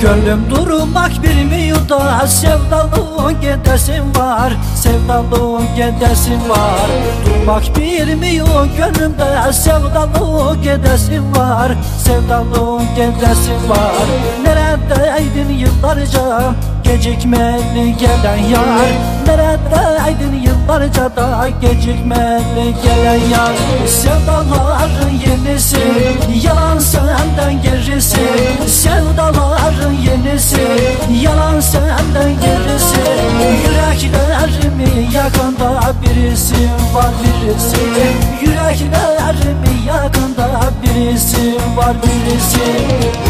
Gönlüm durmak bilmiyor da sevdalığın gidesim var, sevdalığın gidesim var. Durmak bilmiyor gönlümde sevdalığın gidesim var, sevdalığın gidesim var. Neredeydin yıllarca gecikmeli gelen yar, neredeydin yıllarca da gecikmeli gelen yar. Sevdaların yenisi, yalan senden gerisi, sevdaların yenisi, yalan senden gerisi. Yüreklerimi yakında birisi var birisi, yüreklerimi yakında birisi var birisi.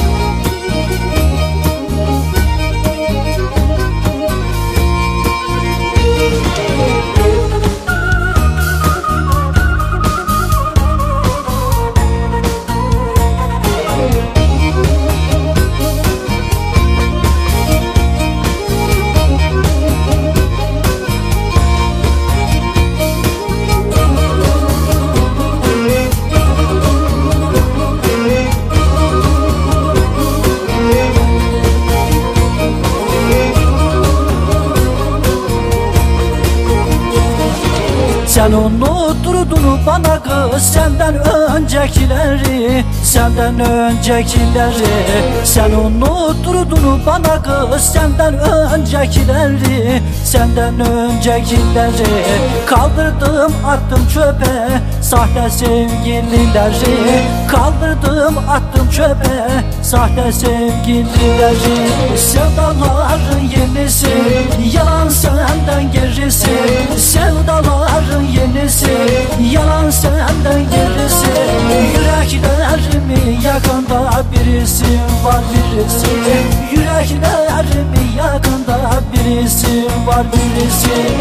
Sen unutturdun bana kız senden öncekileri, senden öncekileri. Sen unutturdun bana kız senden öncekileri, senden öncekileri. Kaldırdım attım çöpe sahte sevgilileri, kaldırdım attım çöpe sahte sevgilileri. Sevdaların yenisi, yalan senden gerisi, sevdaların yenisi, yalan senden gerisi. Yüreklerimi yakında birisi var birisi, yüreklerimi yakında birisi var birisi.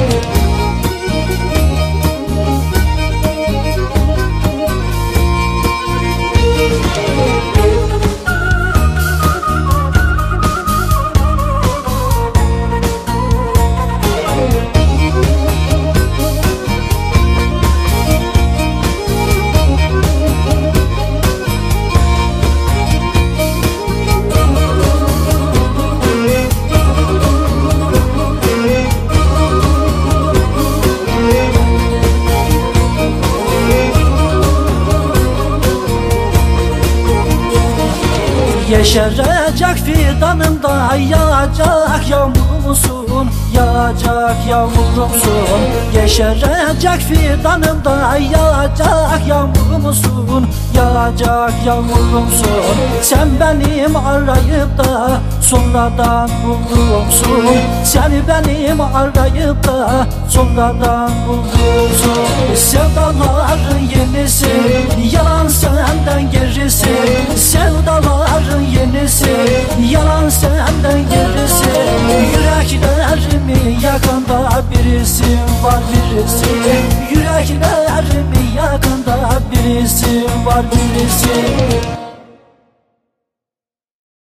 Yeşerecek fidanımda yağacak yağmurumsun, yağacak yağmurumsun. Yeşerecek fidanımda yağacak yağmurumsun, yağacak yağmurumsun. Sen benim arayıp da sonradan bulduğumsun, sen benim arayıp da sonradan bulduğumsun. Sevdaların yenisi, yalan senden gerisi, sevdaların yenisi, yalan senden gerisi. Yüreklerimi yakında birisi var birisi, yüreklerimi yakında birisi var birisi.